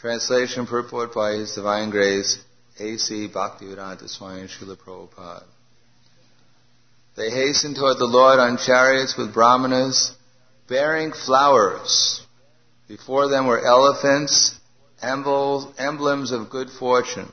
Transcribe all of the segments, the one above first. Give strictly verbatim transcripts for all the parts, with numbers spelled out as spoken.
Translation and purport by His Divine Grace, A C Bhaktivedanta Swami Srila Prabhupada. They hastened toward the Lord on chariots with brahmanas, bearing flowers. Before them were elephants, emblems of good fortune.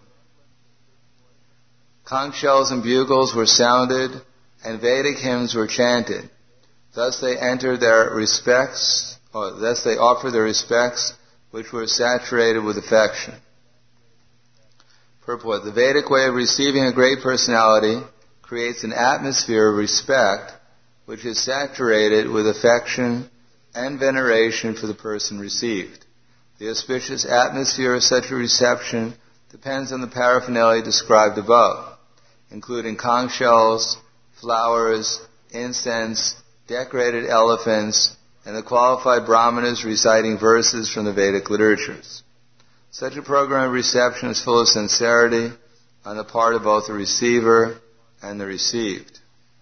Conch shells and bugles were sounded, and Vedic hymns were chanted. Thus they entered their respects, or thus they offered their respects, which were saturated with affection. Purport: the Vedic way of receiving a great personality creates an atmosphere of respect, which is saturated with affection and veneration for the person received. The auspicious atmosphere of such a reception depends on the paraphernalia described above, including conch shells, flowers, incense, decorated elephants, and the qualified brahmanas reciting verses from the Vedic literatures. Such a program of reception is full of sincerity on the part of both the receiver and the received.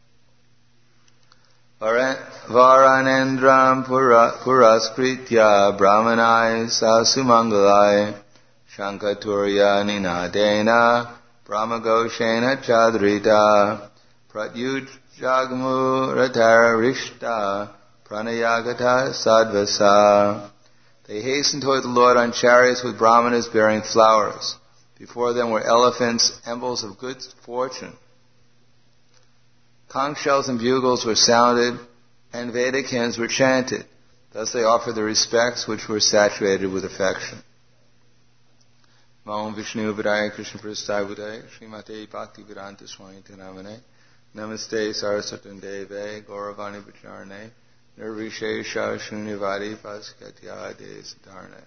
Varanendram puraskritya brahmanai sasumangalai shankaturya ninadena brahmagoshena chadrita pratyujagmu ratarishta pranayagata sadvasa. They hastened toward the Lord on chariots with brahmanas bearing flowers. Before them were elephants, emblems of good fortune. Conch shells and bugles were sounded, and Vedic hymns were chanted. Thus they offered their respects, which were saturated with affection. Om Vishnu Vidaya Krishna Prasthaya Budaya Srimate Bhaktivedanta Swami Namane Namaste Saraswati Deve Gauravani Bacharane Nirvishesha Shunyavadi Paskatyade Siddharne.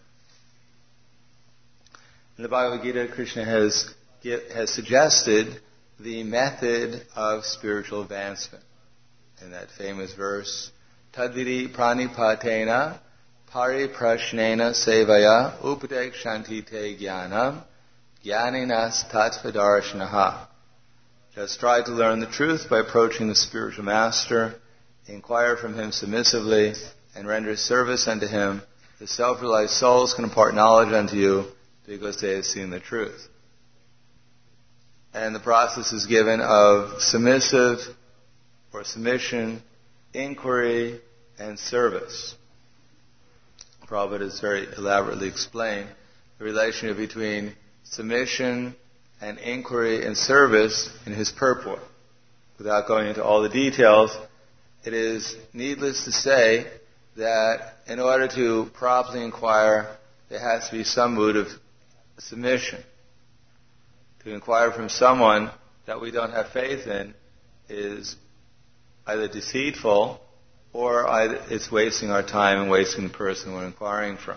In the Bhagavad Gita, Krishna has, has suggested the method of spiritual advancement. In that famous verse, Tadvidi pranipatena pariprashnena sevaya upadekshantite jnanam jnaninas tattvadarshanaha. Just try to learn the truth by approaching the spiritual master, inquire from him submissively, and render service unto him. The self-realized souls can impart knowledge unto you because they have seen the truth. And the process is given of submissive or submission, inquiry, and service. Prabhupada has very elaborately explained the relationship between submission and inquiry and service in his purport. Without going into all the details, it is needless to say that in order to properly inquire, there has to be some mood of submission. To inquire from someone that we don't have faith in is either deceitful or either it's wasting our time and wasting the person we're inquiring from.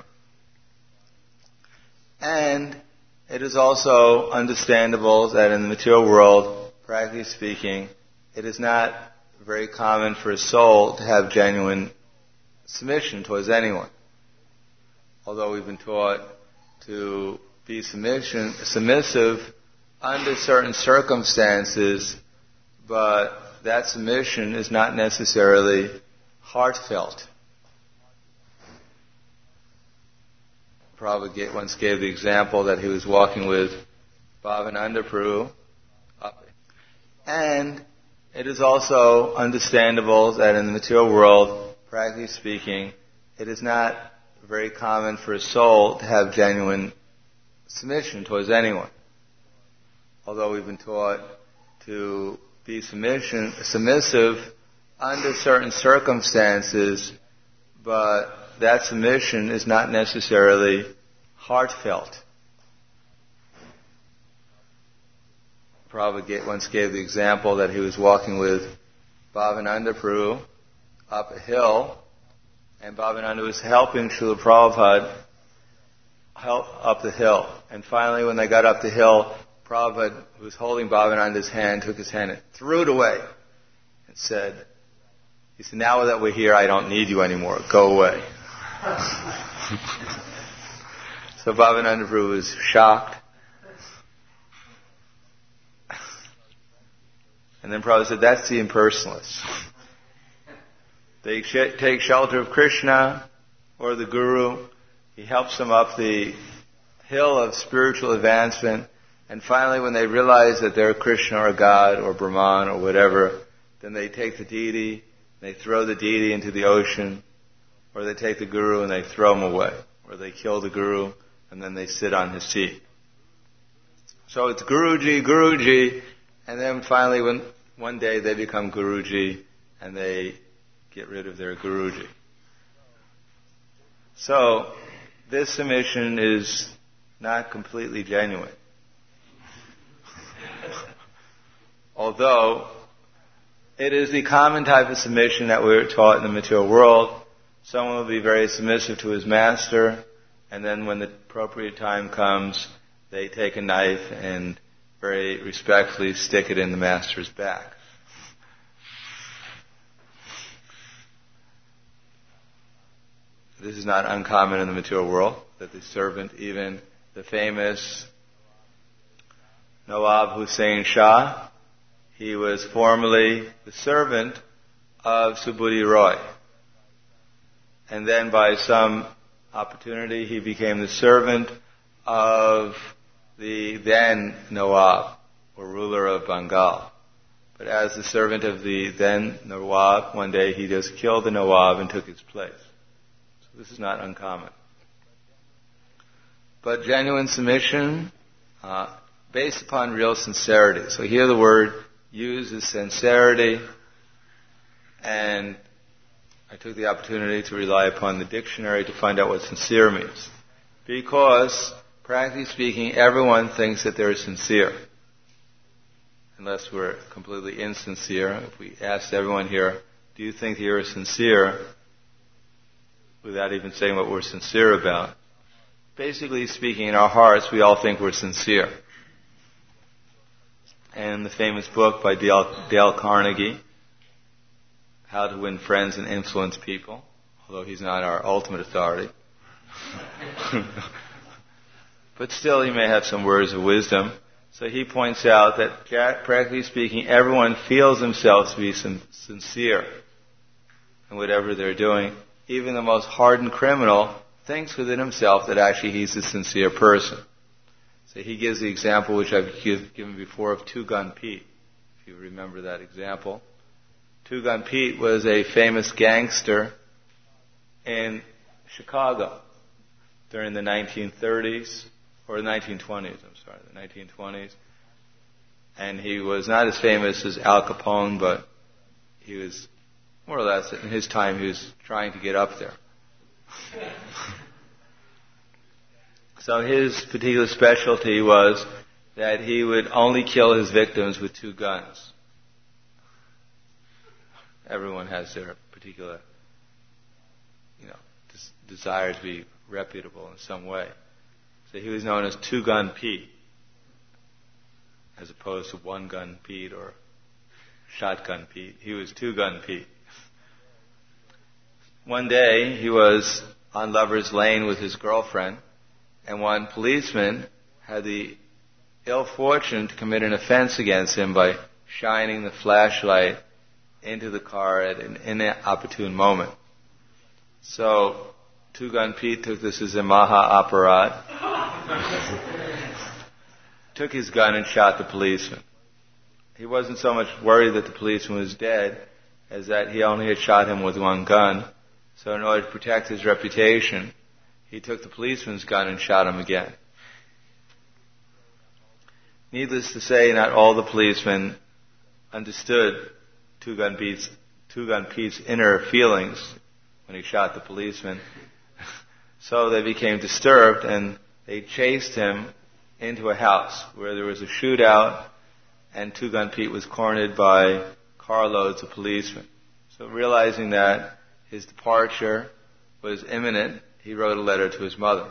And it is also understandable that in the material world, practically speaking, it is not very common for a soul to have genuine submission towards anyone. Although we've been taught to be submission, submissive under certain circumstances, but that submission is not necessarily heartfelt. Prabhupada once gave the example that he was walking with Bhavananda Prabhu, and it is also understandable that in the material world, practically speaking, it is not very common for a soul to have genuine submission towards anyone. Although we've been taught to be submission, submissive under certain circumstances, but that submission is not necessarily heartfelt. Prabhupada once gave the example that he was walking with Bhavananda Prabhu up a hill, and Bhavananda was helping Srila Prabhupada help up the hill. And finally, when they got up the hill, Prabhupada, who was holding Bhavananda's hand, took his hand and threw it away and said, he said, now that we're here, I don't need you anymore. Go away. So Bhavananda Prabhu was shocked. And then Prabhupada said, that's the impersonalists. They sh- take shelter of Krishna or the Guru. He helps them up the hill of spiritual advancement, and finally when they realize that they're Krishna or God or Brahman or whatever, then they take the deity, they throw the deity into the ocean, or they take the guru and they throw him away, or they kill the guru and then they sit on his seat. So it's Guruji, Guruji, and then finally when, one day they become Guruji and they get rid of their Guruji. So this submission is not completely genuine. Although it is the common type of submission that we're taught in the material world. Someone will be very submissive to his master, and then when the appropriate time comes, they take a knife and very respectfully stick it in the master's back. This is not uncommon in the material world, that the servant, even the famous Nawab Hussain Shah, he was formerly the servant of Subudhi Roy. And then by some opportunity, he became the servant of the then Nawab, or ruler of Bengal. But as the servant of the then Nawab, one day he just killed the Nawab and took his place. So this is not uncommon. But genuine submission, uh, based upon real sincerity. So here the word used is sincerity, and I took the opportunity to rely upon the dictionary to find out what sincere means. Because, practically speaking, everyone thinks that they're sincere. Unless we're completely insincere. If we asked everyone here, do you think you're sincere? Without even saying what we're sincere about. Basically speaking, in our hearts, we all think we're sincere. And the famous book by Dale, Dale Carnegie, How to Win Friends and Influence People, although he's not our ultimate authority. But still, he may have some words of wisdom. So he points out that, practically speaking, everyone feels themselves to be sin- sincere in whatever they're doing. Even the most hardened criminal thinks within himself that actually he's a sincere person. So he gives the example which I've give, given before of Two Gun Pete, if you remember that example. Two Gun Pete was a famous gangster in Chicago during the nineteen thirties, or the nineteen twenties, I'm sorry, the nineteen twenties. And he was not as famous as Al Capone, but he was more or less, in his time, he was trying to get up there. So his particular specialty was that he would only kill his victims with two guns. Everyone has their particular, you know, des- desire to be reputable in some way. So he was known as Two Gun Pete, as opposed to One Gun Pete or Shotgun Pete. He was Two Gun Pete. One day he was on Lover's Lane with his girlfriend, and one policeman had the ill fortune to commit an offense against him by shining the flashlight into the car at an inopportune moment. So, Two Gun Pete took this as a maha aparad, took his gun and shot the policeman. He wasn't so much worried that the policeman was dead as that he only had shot him with one gun. So in order to protect his reputation, he took the policeman's gun and shot him again. Needless to say, not all the policemen understood Two Gun Pete's, Two Gun Pete's inner feelings when he shot the policeman. So they became disturbed and they chased him into a house where there was a shootout, and Two Gun Pete was cornered by carloads of policemen. So realizing that his departure was imminent, he wrote a letter to his mother.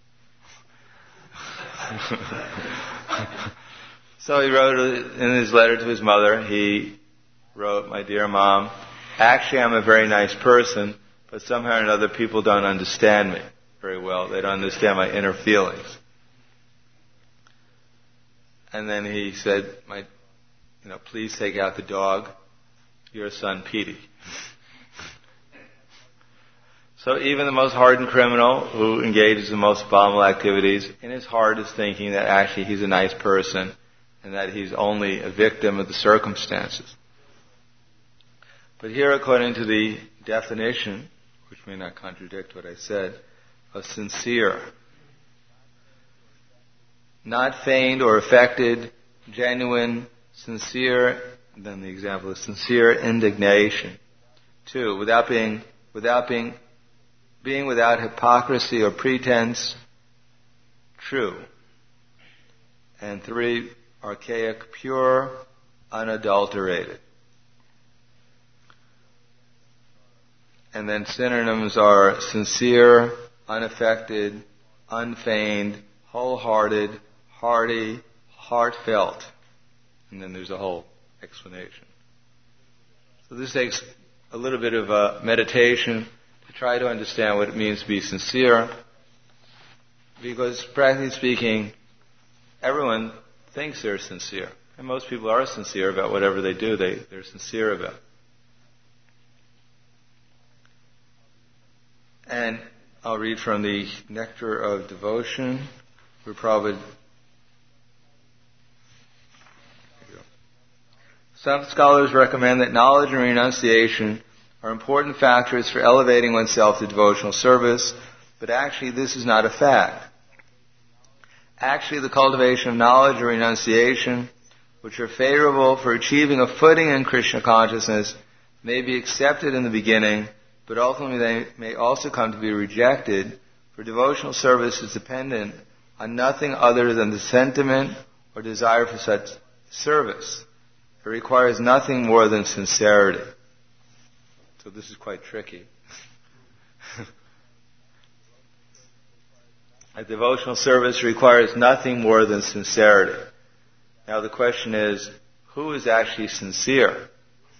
So he wrote in his letter to his mother, he wrote, "My dear Mom, actually I'm a very nice person, but somehow or another people don't understand me very well. They don't understand my inner feelings." And then he said, "My, you know, please take out the dog, your son Petey." So even the most hardened criminal who engages in most abominable activities, in his heart is thinking that actually he's a nice person and that he's only a victim of the circumstances. But here, according to the definition, which may not contradict what I said, of sincere, not feigned or affected, genuine, sincere, and then the example is sincere indignation. Two, without being, without being, being without hypocrisy or pretense, true. And three, archaic, pure, unadulterated. And then synonyms are sincere, unaffected, unfeigned, wholehearted, hearty, heartfelt. And then there's a whole explanation. So this takes a little bit of uh, meditation to try to understand what it means to be sincere. Because practically speaking, everyone thinks they're sincere. And most people are sincere about whatever they do, they, they're sincere about. And I'll read from the Nectar of Devotion, where Prabhupada. Some scholars recommend that knowledge and renunciation are important factors for elevating oneself to devotional service, but actually this is not a fact. Actually, the cultivation of knowledge and renunciation, which are favorable for achieving a footing in Krishna consciousness, may be accepted in the beginning, but ultimately they may also come to be rejected, for devotional service is dependent on nothing other than the sentiment or desire for such service. It requires nothing more than sincerity. So this is quite tricky. A devotional service requires nothing more than sincerity. Now the question is, who is actually sincere?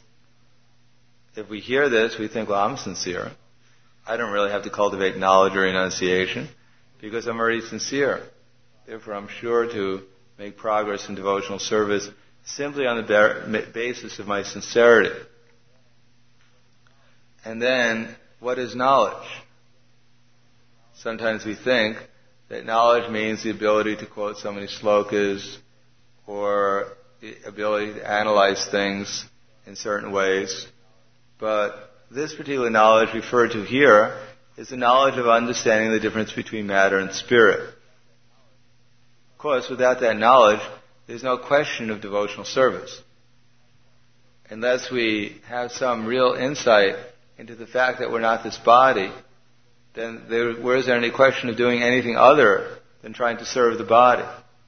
If we hear this, we think, well, I'm sincere. I don't really have to cultivate knowledge or renunciation because I'm already sincere. Therefore, I'm sure to make progress in devotional service simply on the basis of my sincerity. And then, what is knowledge? Sometimes we think that knowledge means the ability to quote so many slokas or the ability to analyze things in certain ways. But this particular knowledge referred to here is the knowledge of understanding the difference between matter and spirit. Of course, without that knowledge, there's no question of devotional service. Unless we have some real insight into the fact that we're not this body, then there, where is there any question of doing anything other than trying to serve the body?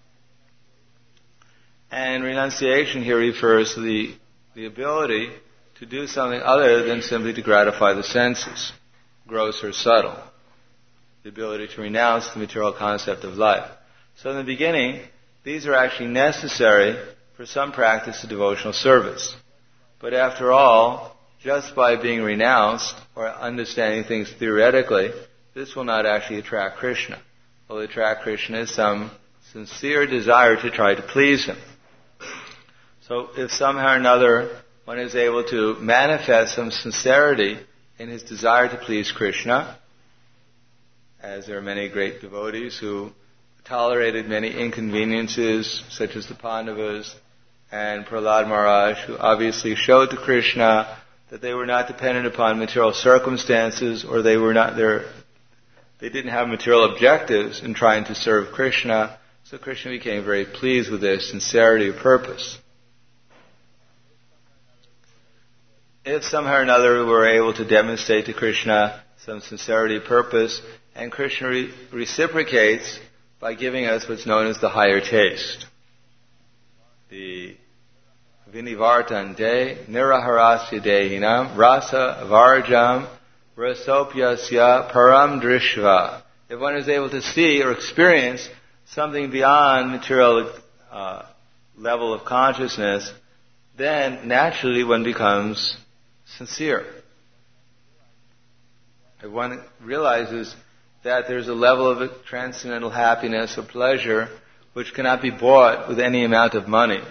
And renunciation here refers to the, the ability to do something other than simply to gratify the senses, gross or subtle. The ability to renounce the material concept of life. So in the beginning, these are actually necessary for some practice of devotional service. But after all, just by being renounced or understanding things theoretically, this will not actually attract Krishna. What will attract Krishna is some sincere desire to try to please Him. So if somehow or another one is able to manifest some sincerity in his desire to please Krishna, as there are many great devotees who tolerated many inconveniences, such as the Pandavas and Prahlad Maharaj, who obviously showed to Krishna that they were not dependent upon material circumstances, or they were not there, they didn't have material objectives in trying to serve Krishna. So Krishna became very pleased with their sincerity of purpose. If somehow or another we were able to demonstrate to Krishna some sincerity of purpose, and Krishna re- reciprocates by giving us what's known as the higher taste. The Vinivartante Niraharasya Dehinam Rasa Varjam Rasopyasya Param Drishva. If one is able to see or experience something beyond material uh, level of consciousness, then naturally one becomes sincere. If one realizes that there's a level of transcendental happiness or pleasure which cannot be bought with any amount of money.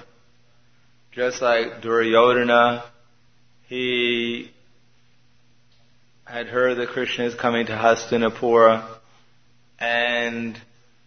Just like Duryodhana, he had heard that Krishna is coming to Hastinapura, and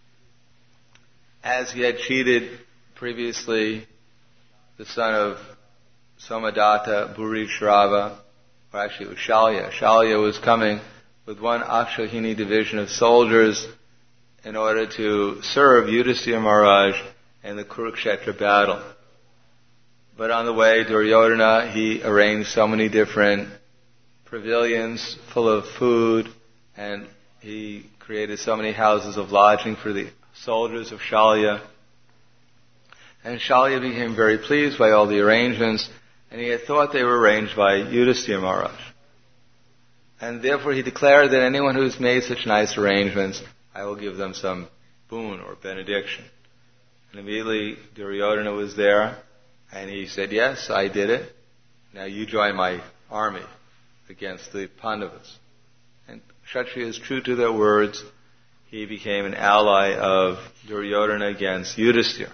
as he had cheated previously the son of Somadatta, Bhurishrava, or actually it was Shalya. Shalya was coming with one Akshauhini division of soldiers in order to serve Yudhisthira Maharaj in the Kurukshetra battle. But on the way, Duryodhana, he arranged so many different pavilions full of food, and he created so many houses of lodging for the soldiers of Shalya. And Shalya became very pleased by all the arrangements, and he had thought they were arranged by Yudhisthira Maharaj. And therefore he declared that anyone who's made such nice arrangements, I will give them some boon or benediction. And immediately Duryodhana was there, and he said, yes, I did it. Now you join my army against the Pandavas. And Kshatriya is true to their words. He became an ally of Duryodhana against Yudhisthira.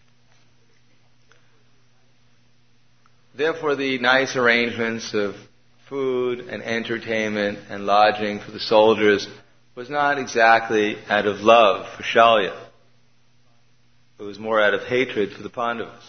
Therefore, the nice arrangements of food and entertainment and lodging for the soldiers was not exactly out of love for Shalya. It was more out of hatred for the Pandavas.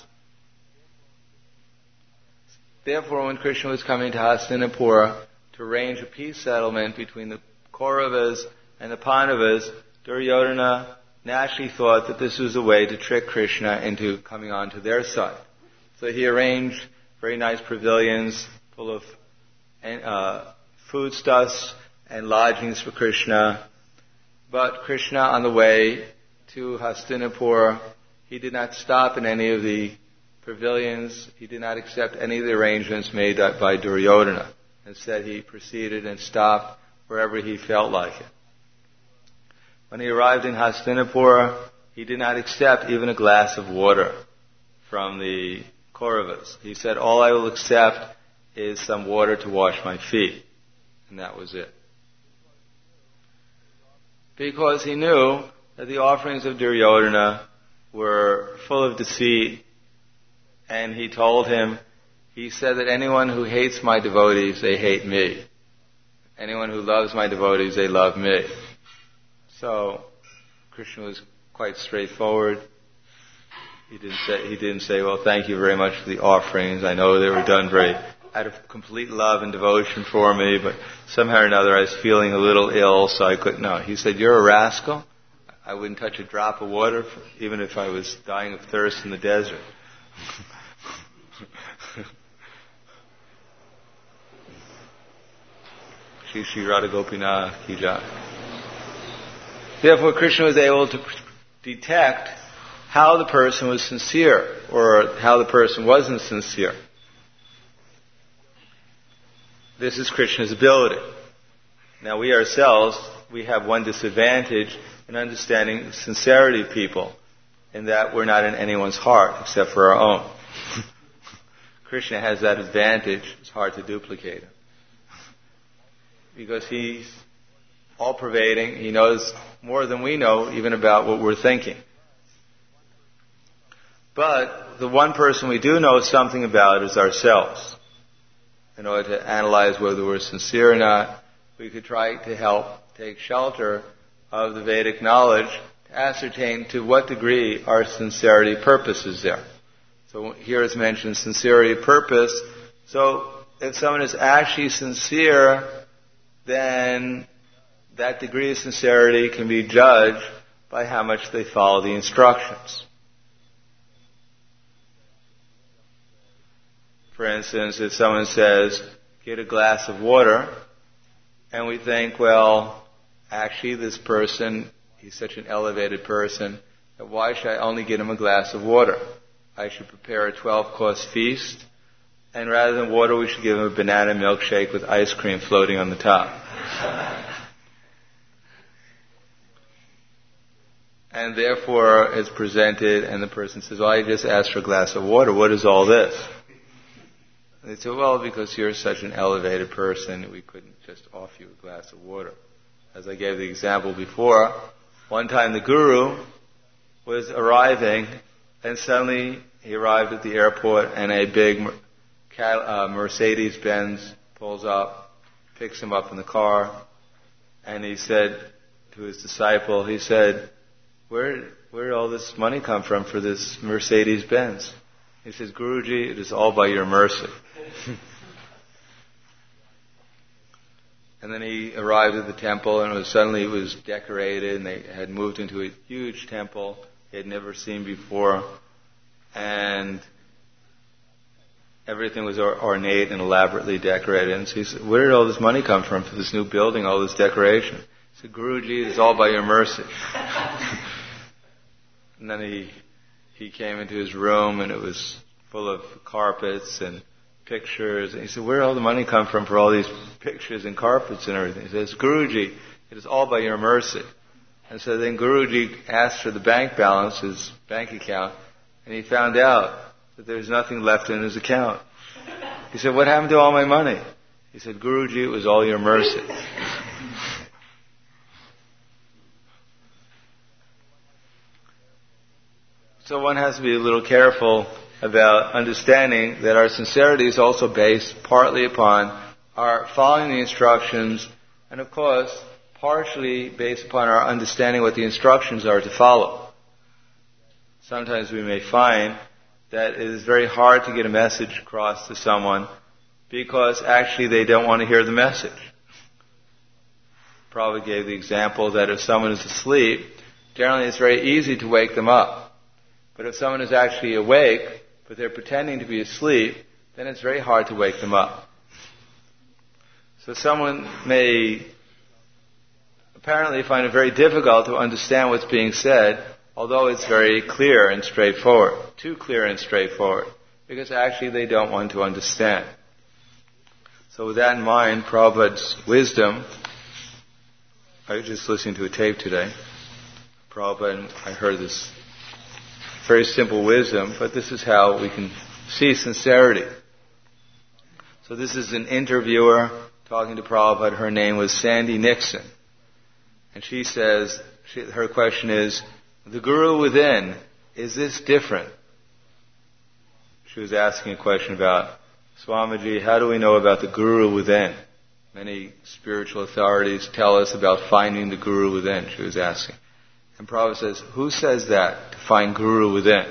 Therefore, when Krishna was coming to Hastinapura to arrange a peace settlement between the Kauravas and the Pandavas, Duryodhana naturally thought that this was a way to trick Krishna into coming onto their side. So he arranged very nice pavilions full of uh, foodstuffs and lodgings for Krishna. But Krishna, on the way to Hastinapur, he did not stop in any of the pavilions. He did not accept any of the arrangements made by Duryodhana. Instead, he proceeded and stopped wherever he felt like it. When he arrived in Hastinapur, he did not accept even a glass of water from the Kauravas. He said, all I will accept is some water to wash my feet. And that was it. Because he knew that the offerings of Duryodhana were full of deceit, and he told him, he said that anyone who hates my devotees, they hate me. Anyone who loves my devotees, they love me. So, Krishna was quite straightforward. He didn't say, he didn't say, well, thank you very much for the offerings. I know they were done very out of complete love and devotion for me, but somehow or another I was feeling a little ill, so I couldn't. No, he said, you're a rascal. I wouldn't touch a drop of water, even if I was dying of thirst in the desert. Shri Shri Radha Gopinath Ki Jai. Therefore, Krishna was able to detect how the person was sincere, or how the person wasn't sincere. This is Krishna's ability. Now, we ourselves, we have one disadvantage in understanding the sincerity of people, in that we're not in anyone's heart except for our own. Krishna has that advantage. It's hard to duplicate him. Because he's all-pervading. He knows more than we know, even about what we're thinking. But the one person we do know something about is ourselves. In order to analyze whether we're sincere or not, we could try to help take shelter of the Vedic knowledge to ascertain to what degree our sincerity purpose is there. So here is mentioned sincerity of purpose. So if someone is actually sincere, then that degree of sincerity can be judged by how much they follow the instructions. For instance, if someone says, get a glass of water, and we think, well, actually this person, he's such an elevated person, that why should I only get him a glass of water? I should prepare a twelve-course feast, and rather than water, we should give him a banana milkshake with ice cream floating on the top. And therefore, it's presented, and the person says, well, I just asked for a glass of water. What is all this? And they say, well, because you're such an elevated person, we couldn't just offer you a glass of water. As I gave the example before, one time the Guru was arriving, and suddenly he arrived at the airport, and a big uh, Mercedes-Benz pulls up, picks him up in the car, and he said to his disciple, he said, where, where did all this money come from for this Mercedes-Benz? He says, Guruji, it is all by your mercy. And then he arrived at the temple, and it was, suddenly it was decorated, and they had moved into a huge temple he had never seen before, and everything was ornate and elaborately decorated. And so he said, where did all this money come from for this new building, all this decoration? He said, Guruji, it's all by your mercy. And then he he came into his room, and it was full of carpets and pictures. And he said, where did all the money come from for all these pictures and carpets and everything? He says, Guruji, it is all by your mercy. And so then Guruji asked for the bank balance, his bank account, and he found out that there was nothing left in his account. He said, what happened to all my money? He said, Guruji, it was all your mercy. So one has to be a little careful about understanding that our sincerity is also based partly upon our following the instructions, and of course, partially based upon our understanding what the instructions are to follow. Sometimes we may find that it is very hard to get a message across to someone because actually they don't want to hear the message. Probably gave the example that if someone is asleep, generally it's very easy to wake them up. But if someone is actually awake, but they're pretending to be asleep, then it's very hard to wake them up. So someone may apparently find it very difficult to understand what's being said, although it's very clear and straightforward. Too clear and straightforward, because actually they don't want to understand. So with that in mind, Prabhupada's wisdom, I was just listening to a tape today, Prabhupada, and I heard this very simple wisdom, but this is how we can see sincerity. So this is an interviewer talking to Prabhupada. Her name was Sandy Nixon. And she says, she, her question is, the Guru within, is this different? She was asking a question about, Swamiji, how do we know about the Guru within? Many spiritual authorities tell us about finding the Guru within, she was asking. And Prabhupada says, who says that, to find Guru within?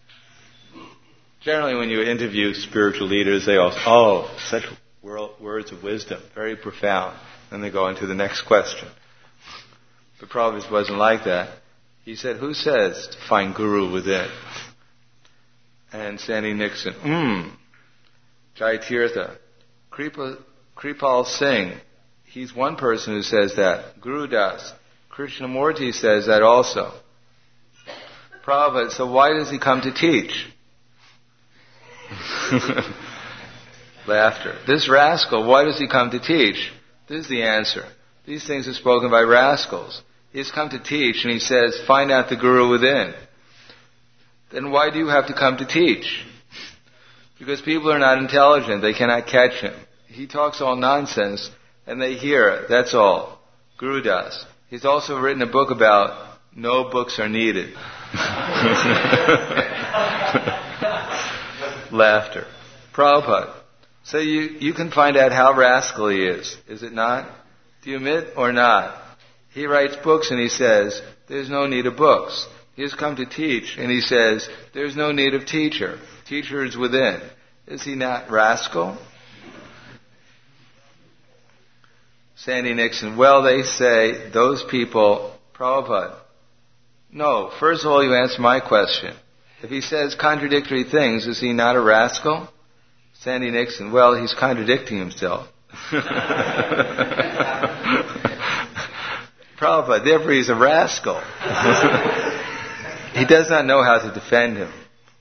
Generally when you interview spiritual leaders, they all say, oh, such words of wisdom, very profound. Then they go into the next question. But Prabhupada wasn't like that. He said, who says to find Guru within? And Sandy Nixon, hmm, Jai Tirtha, Kripa, Kripal Singh, he's one person who says that. Guru Das, Krishnamurti says that also. Prabhupada, so why does he come to teach? Laughter. This rascal, why does he come to teach? This is the answer. These things are spoken by rascals. He's come to teach, and he says, find out the Guru within. Then why do you have to come to teach? Because people are not intelligent. They cannot catch him. He talks all nonsense, and they hear it. That's all. Guru Das. He's also written a book about no books are needed. Laughter. Prabhupada. So you, you can find out how rascal he is. Is it not? Do you admit or not? He writes books and he says, there's no need of books. He has come to teach and he says, there's no need of teacher. Teacher is within. Is he not rascal? Sandy Nixon, well, they say those people, Prabhupada. No, first of all, you answer my question. If he says contradictory things, is he not a rascal? Sandy Nixon, well, he's contradicting himself. Prabhupada, therefore he's a rascal. He does not know how to defend him.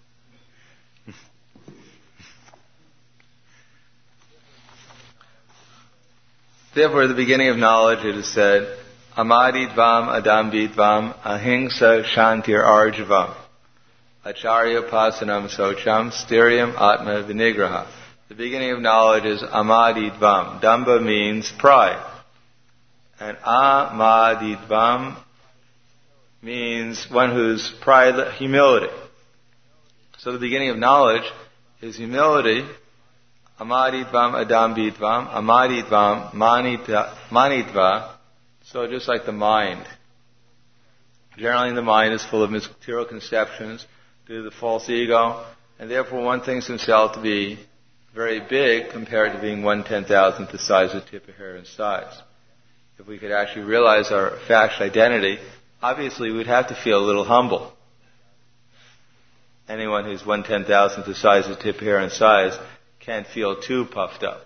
Therefore, at the beginning of knowledge, it is said, Amadidvam adambidvam ahimsa shantir arjavam acharya pasanam socham styriam atma vinigraha. The beginning of knowledge is amadidvam. Damba means pride. And amadidvam means one who's pride, humility. So the beginning of knowledge is humility. amaditvam adambitvam, amaditvam manita, manitva. So just like the mind. Generally the mind is full of material conceptions due to the false ego, and therefore one thinks himself to be very big compared to being one ten thousandth the size of the tip of hair in size. If we could actually realize our factual identity, obviously we'd have to feel a little humble. Anyone who's one ten thousandth the size of the tip of hair in size can't feel too puffed up.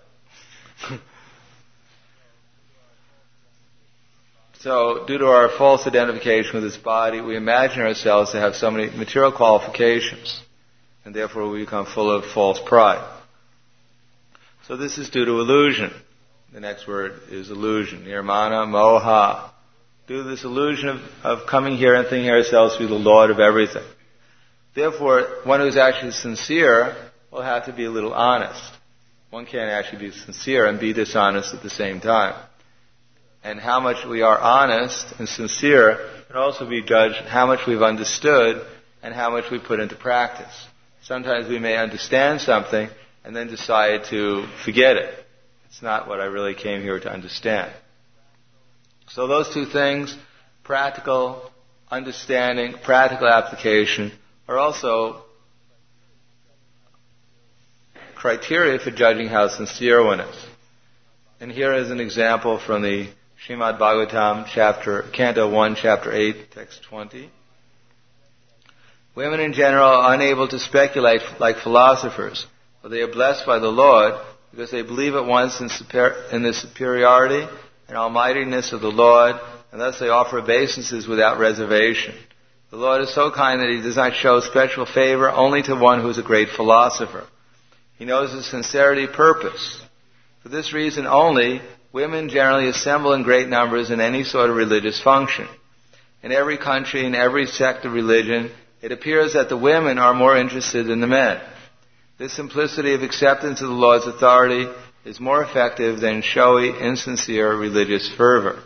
So, due to our false identification with this body, we imagine ourselves to have so many material qualifications, and therefore we become full of false pride. So this is due to illusion. The next word is illusion. Nirmana moha. Due to this illusion of, of coming here and thinking ourselves to be the Lord of everything. Therefore, one who's actually sincere will have to be a little honest. One can't actually be sincere and be dishonest at the same time. And how much we are honest and sincere can also be judged how much we've understood and how much we put into practice. Sometimes we may understand something and then decide to forget it. It's not what I really came here to understand. So those two things, practical understanding, practical application, are also criteria for judging how sincere one is. And here is an example from the Srimad Bhagavatam, chapter, Canto one, chapter eight, text twenty. Women in general are unable to speculate like philosophers, but they are blessed by the Lord because they believe at once in, super, in the superiority and almightiness of the Lord, and thus they offer obeisances without reservation. The Lord is so kind that He does not show special favor only to one who is a great philosopher. He knows His sincerity purpose. For this reason only, women generally assemble in great numbers in any sort of religious function. In every country, in every sect of religion, it appears that the women are more interested than the men. This simplicity of acceptance of the Lord's authority is more effective than showy, insincere religious fervor.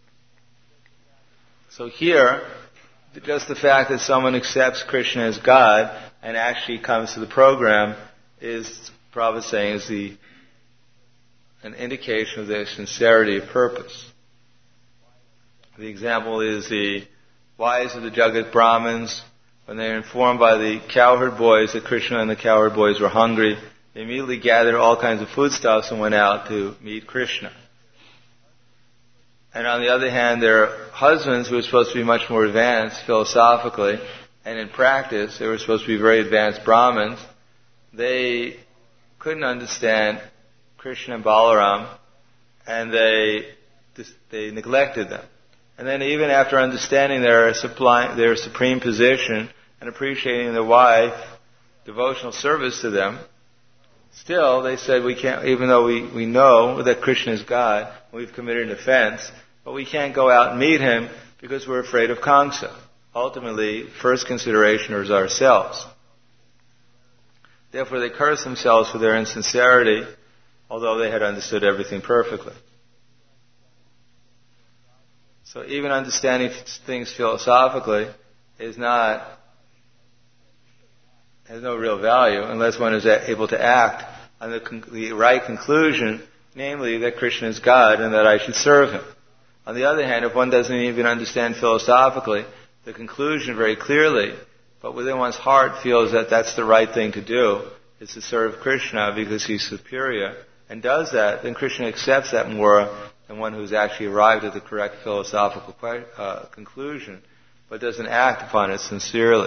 So here, just the fact that someone accepts Krishna as God and actually comes to the program is, Prabhupada saying, is the an indication of their sincerity of purpose. The example is the wives of the Jagat Brahmins, when they were informed by the cowherd boys that Krishna and the cowherd boys were hungry, they immediately gathered all kinds of foodstuffs and went out to meet Krishna. And on the other hand, their husbands, who were supposed to be much more advanced philosophically and in practice, they were supposed to be very advanced Brahmins, they couldn't understand Krishna and Balaram, and they they neglected them. And then even after understanding their sublime, their supreme position and appreciating their wife, devotional service to them, still they said we can't, even though we, we know that Krishna is God, we've committed an offense, but we can't go out and meet Him because we're afraid of Kamsa. Ultimately, first consideration is ourselves. Therefore they curse themselves for their insincerity, although they had understood everything perfectly. So even understanding things philosophically is not, has no real value unless one is able to act on the, con- the right conclusion, namely that Krishna is God and that I should serve Him. On the other hand, if one doesn't even understand philosophically the conclusion very clearly, but within one's heart feels that that's the right thing to do, is to serve Krishna because He's superior, and does that, then Krishna accepts that more than one who's actually arrived at the correct philosophical uh, conclusion, but doesn't act upon it sincerely.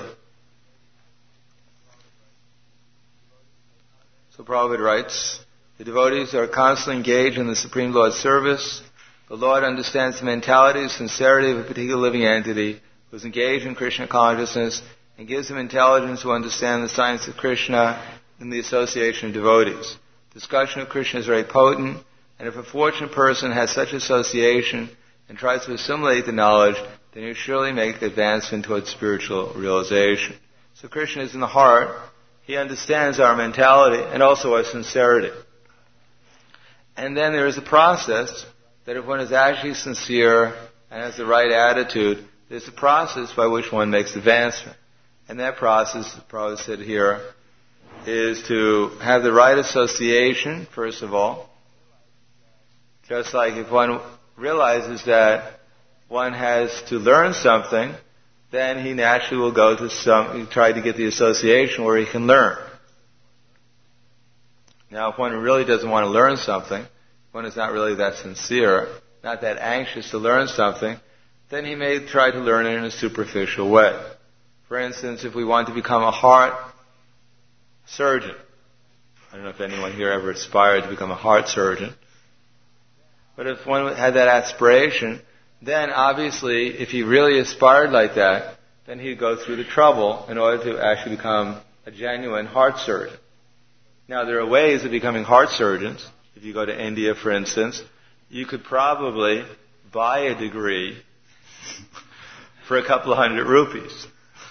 So Prabhupada writes, the devotees are constantly engaged in the Supreme Lord's service. The Lord understands the mentality and sincerity of a particular living entity who is engaged in Krishna consciousness and gives them intelligence to understand the science of Krishna and the association of devotees. Discussion of Krishna is very potent, and if a fortunate person has such association and tries to assimilate the knowledge, then you surely make advancement towards spiritual realization. So Krishna is in the heart. He understands our mentality and also our sincerity. And then there is a process that if one is actually sincere and has the right attitude, there's a process by which one makes advancement. And that process, as Prabhupada said here, is to have the right association, first of all. Just like if one realizes that one has to learn something, then he naturally will go to some, try to get the association where he can learn. Now, if one really doesn't want to learn something, one is not really that sincere, not that anxious to learn something, then he may try to learn it in a superficial way. For instance, if we want to become a heart surgeon, I don't know if anyone here ever aspired to become a heart surgeon, but if one had that aspiration, then obviously, if he really aspired like that, then he'd go through the trouble in order to actually become a genuine heart surgeon. Now, there are ways of becoming heart surgeons. If you go to India, for instance, you could probably buy a degree for a couple of hundred rupees.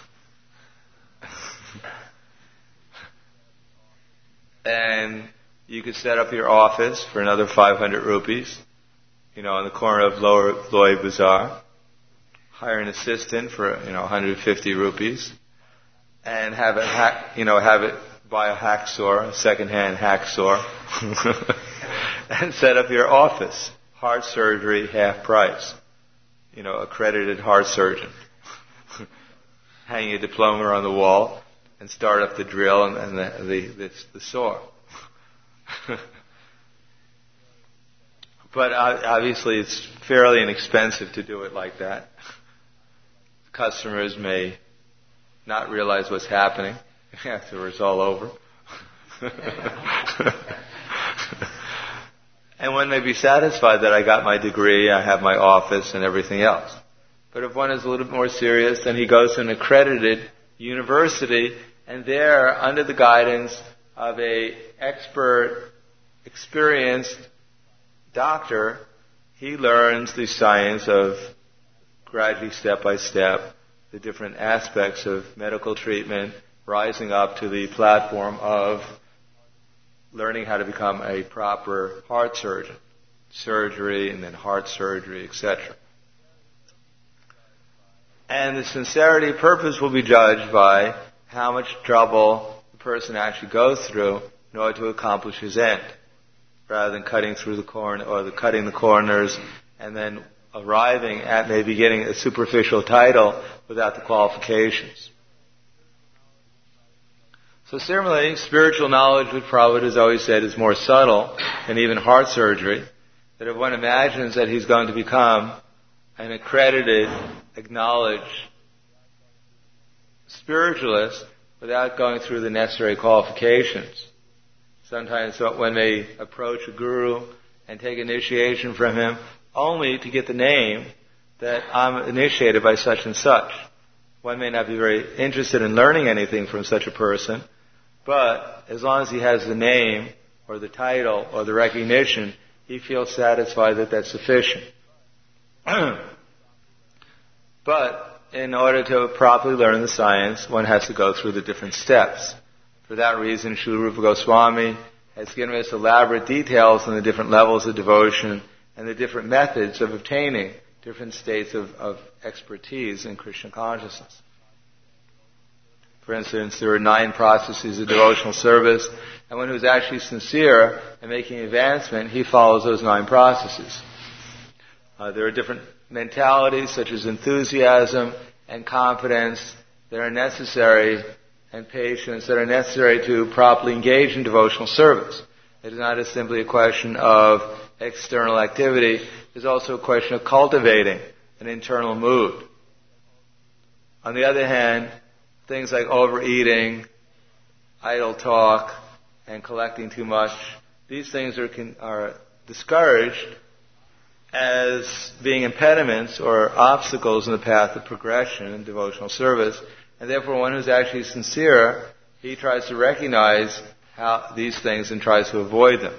And you could set up your office for another five hundred rupees, you know, on the corner of Lower Loy Bazaar. Hire an assistant for, you know, one hundred fifty rupees, and have it, hack, you know, have it buy a hacksaw, a second-hand hacksaw, and set up your office. Heart surgery, half price. You know, accredited heart surgeon. Hang your diploma on the wall and start up the drill and, and the, the, the, the saw. But obviously it's fairly inexpensive to do it like that. Customers may not realize what's happening after it's all over. And one may be satisfied that I got my degree, I have my office and everything else. But if one is a little bit more serious, then he goes to an accredited university, and there, under the guidance of a expert, experienced doctor, he learns the science of gradually, step by step, the different aspects of medical treatment, rising up to the platform of learning how to become a proper heart surgeon, surgery and then heart surgery, et cetera. And the sincerity purpose will be judged by how much trouble the person actually goes through in order to accomplish his end, rather than cutting through the corner or the cutting the corners and then arriving at maybe getting a superficial title without the qualifications. So similarly, spiritual knowledge, which Prabhupada has always said is more subtle than even heart surgery, that if one imagines that he's going to become an accredited, acknowledged spiritualist without going through the necessary qualifications. Sometimes one may approach a guru and take initiation from him only to get the name that I'm initiated by such and such. One may not be very interested in learning anything from such a person, but as long as he has the name or the title or the recognition, he feels satisfied that that's sufficient. But in order to properly learn the science, one has to go through the different steps. For that reason, Srila Rupa Goswami has given us elaborate details on the different levels of devotion and the different methods of obtaining different states of, of expertise in Krishna consciousness. For instance, there are nine processes of devotional service, and one who's actually sincere and making advancement, he follows those nine processes. Uh, there are different mentalities, such as enthusiasm and confidence, that are necessary, and patience, that are necessary to properly engage in devotional service. It is not simply a question of external activity. It's also a question of cultivating an internal mood. On the other hand, things like overeating, idle talk, and collecting too much, these things are, are discouraged as being impediments or obstacles in the path of progression in devotional service. And therefore, one who's actually sincere, he tries to recognize how these things and tries to avoid them.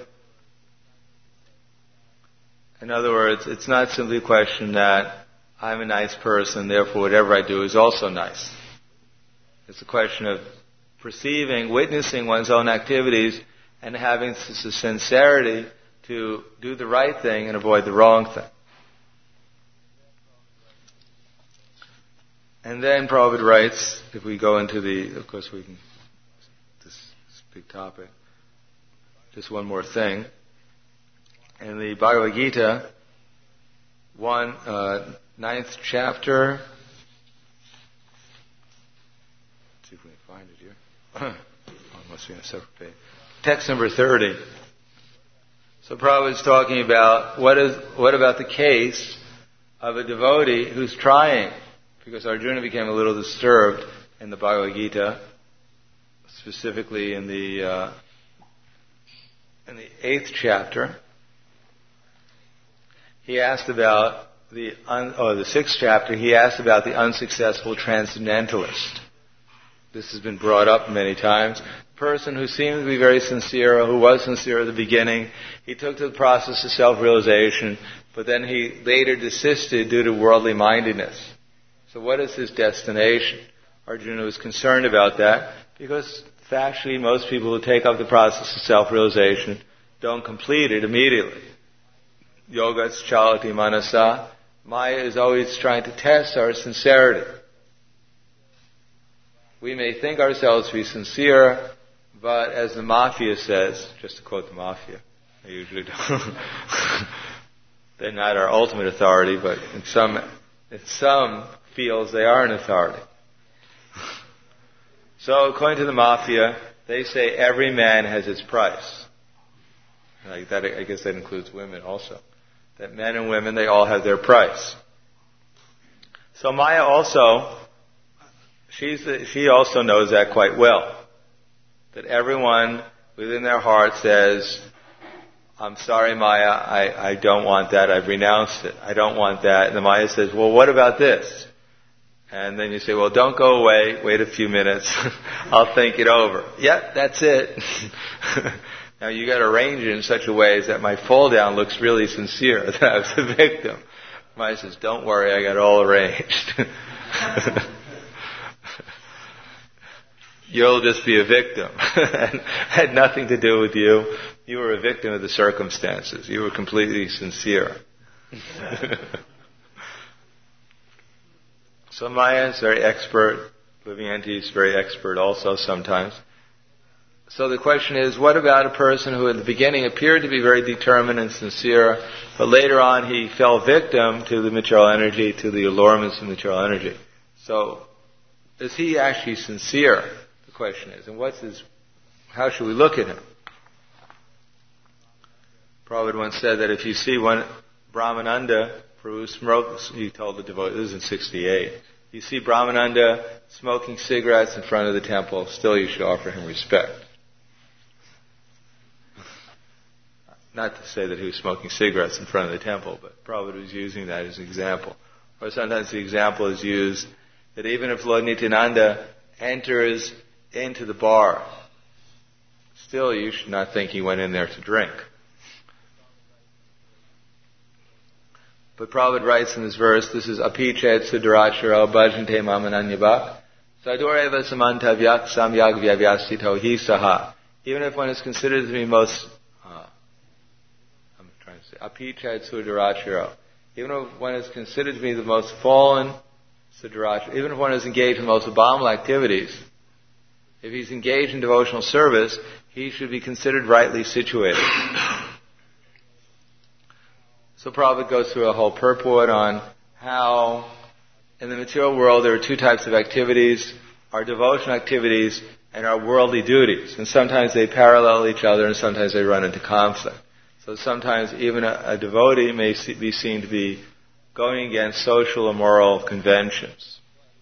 In other words, it's not simply a question that I'm a nice person, therefore whatever I do is also nice. It's a question of perceiving, witnessing one's own activities, and having the sincerity to do the right thing and avoid the wrong thing. And then Prabhupada writes, if we go into the, of course we can big topic. Just one more thing. In the Bhagavad Gita, one, uh, ninth chapter, let's see if we can find it here. Oh, it must be on a separate page. Text number thirty. So Prabhupada's talking about what is what about the case of a devotee who's trying, because Arjuna became a little disturbed in the Bhagavad Gita, specifically in the uh, in the eighth chapter. He asked about the un, oh the sixth chapter. He asked about the unsuccessful transcendentalist. This has been brought up many times. Person who seemed to be very sincere, or who was sincere at the beginning, he took to the process of self-realization, but then he later desisted due to worldly mindedness. So what is his destination? Arjuna was concerned about that, because factually most people who take up the process of self-realization don't complete it immediately. Yogas chalati manasa. Maya is always trying to test our sincerity. We may think ourselves to be sincere, but as the Mafia says, just to quote the Mafia, I usually don't, they're not our ultimate authority, but in some, in some fields they are an authority. So according to the Mafia, they say every man has his price. Like that, I guess that includes women also. That men and women, they all have their price. So Maya also, she's the, she also knows that quite well. That everyone within their heart says, I'm sorry, Maya, I, I don't want that, I've renounced it, I don't want that. And the Maya says, well, what about this? And then you say, well, don't go away, wait a few minutes, I'll think it over. Yep, that's it. Now you got to arrange it in such a way as that my fall down looks really sincere, that I was the victim. Maya says, don't worry, I got it all arranged. You'll just be a victim. It had nothing to do with you. You were a victim of the circumstances. You were completely sincere. So Maya is very expert. Living entity is very expert also sometimes. So the question is, what about a person who at the beginning appeared to be very determined and sincere, but later on he fell victim to the material energy, to the allurements of material energy? So, is he actually sincere? The question is. And what's his, how should we look at him? Prabhupada once said that if you see one Brahmananda, who smokes, he told the devotee, this is in sixty-eight, you see Brahmananda smoking cigarettes in front of the temple, still you should offer him respect. Not to say that he was smoking cigarettes in front of the temple, but Prabhupada was using that as an example. Or sometimes the example is used that even if Lord Nityananda enters into the bar, still you should not think he went in there to drink. But Prabhupada writes in this verse, this is apichet sudaracharo bhajante mamananyabhak sadureva samantavyak samyag vyavyasito hi saha. Even if one is considered to be most, uh, I'm trying to say, apichet sudaracharo, even if one is considered to be the most fallen sudaracharo, even if one is engaged in the most abominable activities, if he's engaged in devotional service, he should be considered rightly situated. So Prabhupada goes through a whole purport on how in the material world there are two types of activities, our devotional activities and our worldly duties. And sometimes they parallel each other and sometimes they run into conflict. So sometimes even a, a devotee may see, be seen to be going against social or moral conventions.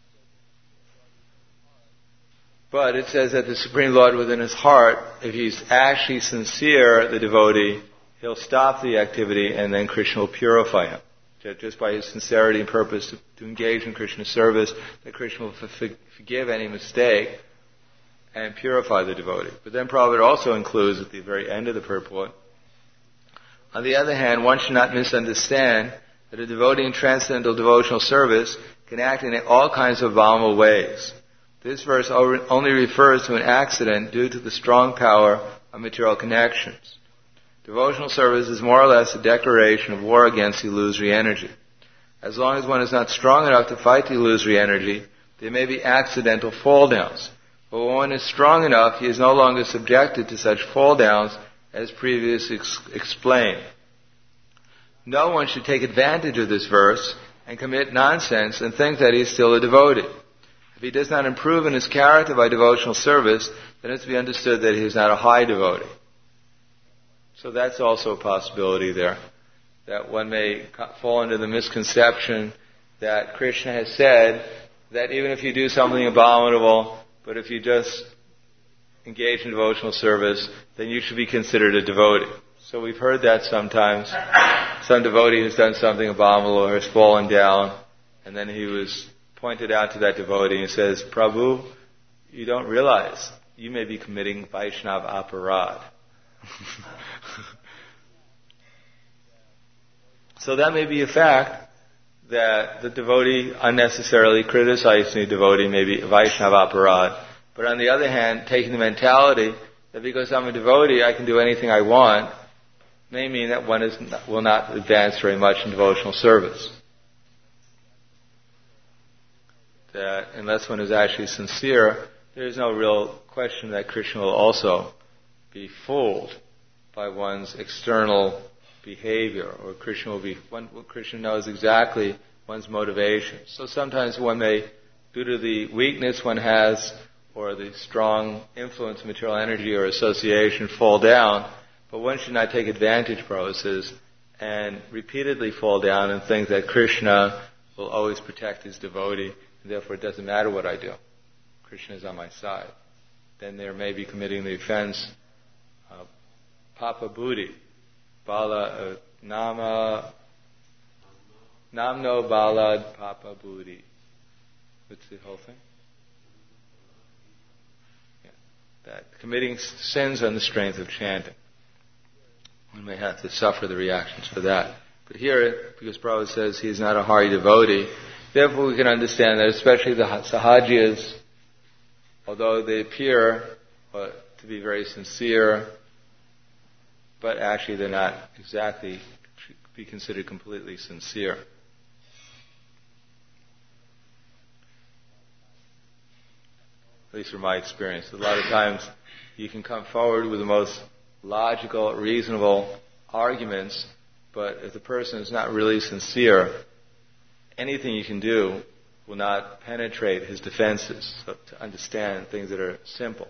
But it says that the Supreme Lord within his heart, if he's actually sincere, the devotee, he'll stop the activity and then Krishna will purify him. Just by his sincerity and purpose to, to engage in Krishna's service, that Krishna will f- forgive any mistake and purify the devotee. But then Prabhupada also includes at the very end of the purport, on the other hand, one should not misunderstand that a devotee in transcendental devotional service can act in all kinds of abominable ways. This verse only refers to an accident due to the strong power of material connections. Devotional service is more or less a declaration of war against illusory energy. As long as one is not strong enough to fight the illusory energy, there may be accidental fall downs. But when one is strong enough, he is no longer subjected to such fall downs as previously ex- explained. No one should take advantage of this verse and commit nonsense and think that he is still a devotee. If he does not improve in his character by devotional service, then it's to be understood that he is not a high devotee. So that's also a possibility there, that one may fall into the misconception that Krishna has said that even if you do something abominable, but if you just engage in devotional service, then you should be considered a devotee. So we've heard that sometimes. Some devotee has done something abominable or has fallen down, and then he was pointed out to that devotee and says, Prabhu, you don't realize you may be committing Vaishnava aparad. So that may be a fact that the devotee unnecessarily criticizing the devotee, maybe Vaishnava aparad. But on the other hand, taking the mentality that because I'm a devotee, I can do anything I want, may mean that one is not, will not advance very much in devotional service. That unless one is actually sincere, there is no real question that Krishna will also be fooled by one's external behavior, or Krishna will be, one, Krishna knows exactly one's motivation. So sometimes one may, due to the weakness one has, or the strong influence of material energy or association, fall down, but one should not take advantage, Prabhupada says, and repeatedly fall down and think that Krishna will always protect his devotee, and therefore it doesn't matter what I do. Krishna is on my side. Then there may be committing the offense, uh, Papa Buddhi, Bala, uh, Nama, Namno Balad Papa Buddhi. What's the whole thing? Yeah. That committing sins on the strength of chanting. One may have to suffer the reactions for that. But here, because Prabhupada says he is not a Hari devotee, therefore we can understand that especially the Sahajiyas, although they appear uh, to be very sincere, but actually they're not exactly be considered completely sincere. At least from my experience. A lot of times you can come forward with the most logical, reasonable arguments, but if the person is not really sincere, anything you can do will not penetrate his defenses, so to understand things that are simple.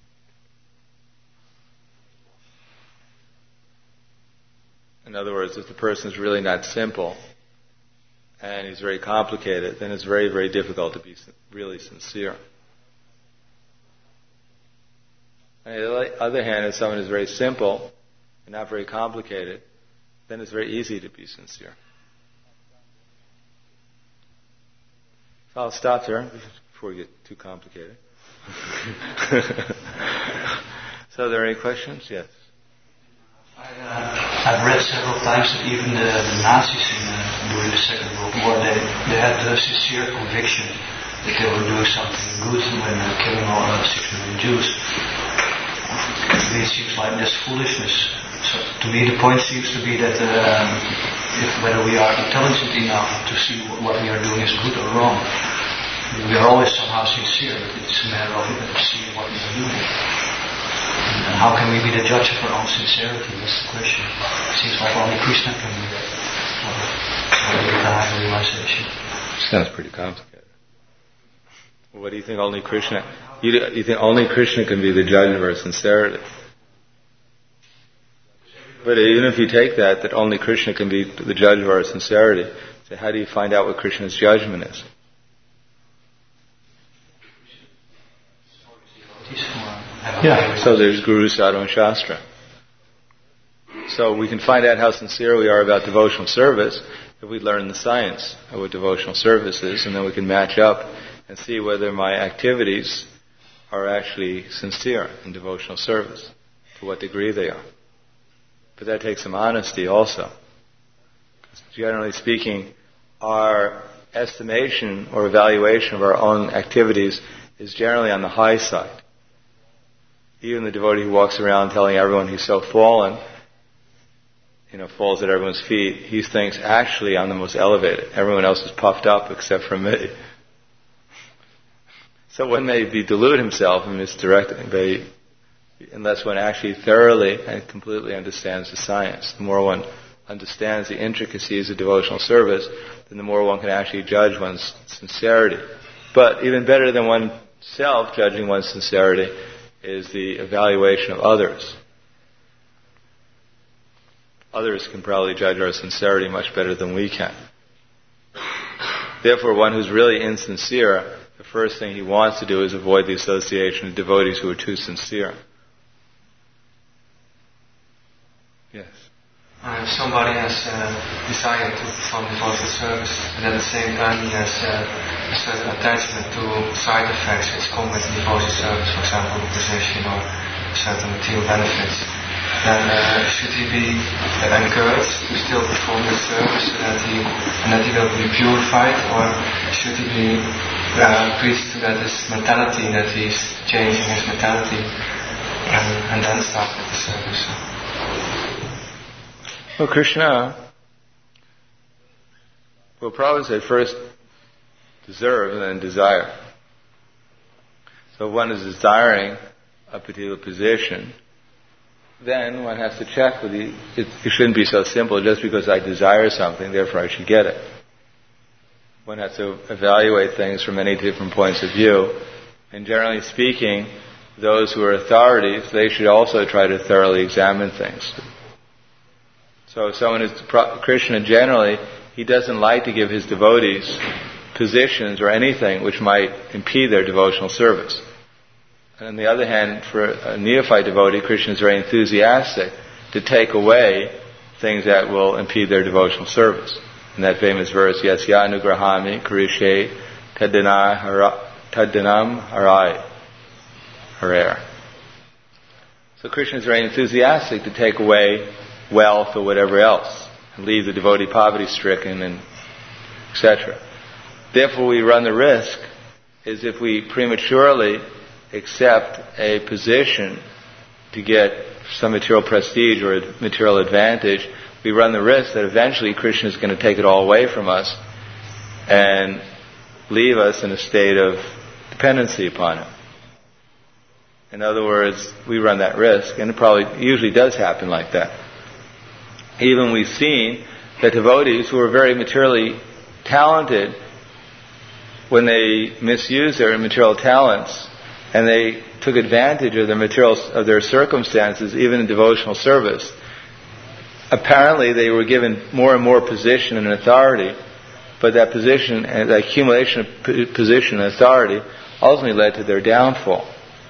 In other words, if the person is really not simple and he's very complicated, then it's very, very difficult to be really sincere. On the other hand, if someone is very simple and not very complicated, then it's very easy to be sincere. So I'll stop there before we get too complicated. So are there any questions? Yes. I, uh, I've read several times that even the, the Nazis in, uh, during the Second World War, they, they had the sincere conviction that they were doing something good when uh, killing all uh, six million Jews. To me it seems like this foolishness. So to me the point seems to be that um, if whether we are intelligent enough to see what we are doing is good or wrong, we are always somehow sincere, but it's a matter of seeing what we are doing. And how can we be the judge of our own sincerity? That's the question. It seems like only Krishna can do that. So we get the higher realization. Sounds pretty complicated. What do you think only Krishna... You, you think only Krishna can be the judge of our sincerity? But even if you take that, that only Krishna can be the judge of our sincerity, so how do you find out what Krishna's judgment is? Yeah, so there's Guru, Sadhu, and Shastra. So we can find out how sincere we are about devotional service if we learn the science of what devotional service is, and then we can match up and see whether my activities are actually sincere in devotional service, to what degree they are. But that takes some honesty also. Because generally speaking, our estimation or evaluation of our own activities is generally on the high side. Even the devotee who walks around telling everyone he's so fallen, you know, falls at everyone's feet, he thinks, actually, I'm the most elevated. Everyone else is puffed up except for me. So one may be delude himself and misdirecting, but unless one actually thoroughly and completely understands the science. The more one understands the intricacies of devotional service, then the more one can actually judge one's sincerity. But even better than oneself judging one's sincerity is the evaluation of others. Others can probably judge our sincerity much better than we can. Therefore, one who's really insincere, the first thing he wants to do is avoid the association of devotees who are too sincere. Yes? Uh, if somebody has a uh, desire to perform devotional service, and at the same time he has uh, a certain attachment to side effects which come with devotional service, for example, position or certain material benefits, then uh, should he be uh, encouraged to still perform the service so that he, and that he will be purified, or should he be uh, preached to that his mentality, that he's changing his mentality, and, and then start with the service? Well, Krishna will probably say first deserve and then desire. So if one is desiring a particular position, then one has to check with the, it, it shouldn't be so simple, just because I desire something, therefore I should get it. One has to evaluate things from many different points of view. And generally speaking, those who are authorities, they should also try to thoroughly examine things. So if someone is Krishna, generally, he doesn't like to give his devotees positions or anything which might impede their devotional service. And on the other hand, for a neophyte devotee, Krishna is very enthusiastic to take away things that will impede their devotional service. In that famous verse, Yasya anugrahami karishe taddanam harai harer. So Krishna is very enthusiastic to take away wealth or whatever else, and leave the devotee poverty-stricken, and et cetera. Therefore, we run the risk is if we prematurely accept a position to get some material prestige or a material advantage, we run the risk that eventually Krishna is going to take it all away from us and leave us in a state of dependency upon him. In other words, we run that risk, and it probably usually does happen like that. Even we've seen that devotees who are very materially talented, when they misuse their material talents and they took advantage of their material, of their circumstances, even in devotional service, apparently they were given more and more position and authority, but that position and that accumulation of position and authority ultimately led to their downfall.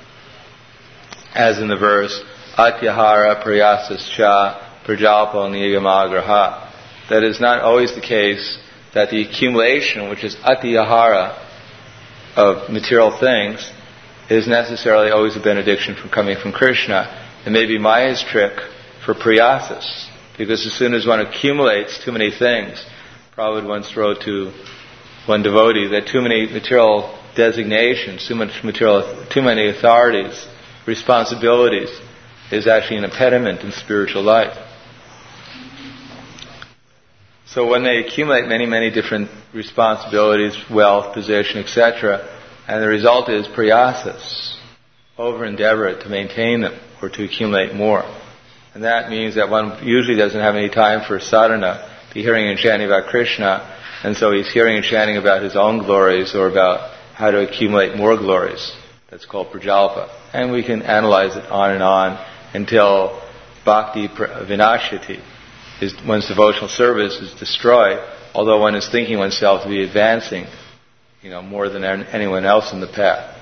As in the verse, Atyahara prayasascha prajalpo niyamagraha. That is not always the case that the accumulation, which is atyahara, of material things, is necessarily always a benediction from coming from Krishna. It may be Maya's trick for priyasas, because as soon as one accumulates too many things, Prabhupada once wrote to one devotee that too many material designations, too much material, too many authorities, responsibilities, is actually an impediment in spiritual life. So when they accumulate many, many different responsibilities, wealth, position, et cetera, and the result is priyasas, over-endeavor to maintain them or to accumulate more. And that means that one usually doesn't have any time for sadhana, be hearing and chanting about Krishna, and so he's hearing and chanting about his own glories or about how to accumulate more glories. That's called prajalpa. And we can analyze it on and on until bhakti vinashati, is one's devotional service is destroyed, although one is thinking oneself to be advancing, you know, more than anyone else in the path.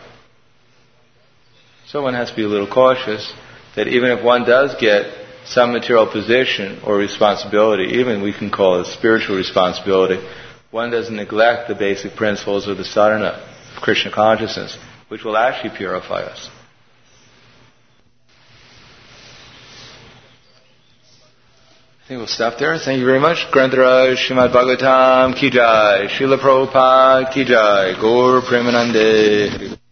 So one has to be a little cautious that even if one does get some material position or responsibility, even we can call it spiritual responsibility, one doesn't neglect the basic principles of the sadhana of Krishna consciousness, which will actually purify us. I think we'll stop there. Thank you very much. Grantaraj Srimad Bhagavatam Ki Jai, Srila Prabhupada Ki Jai, Gaur Premanande.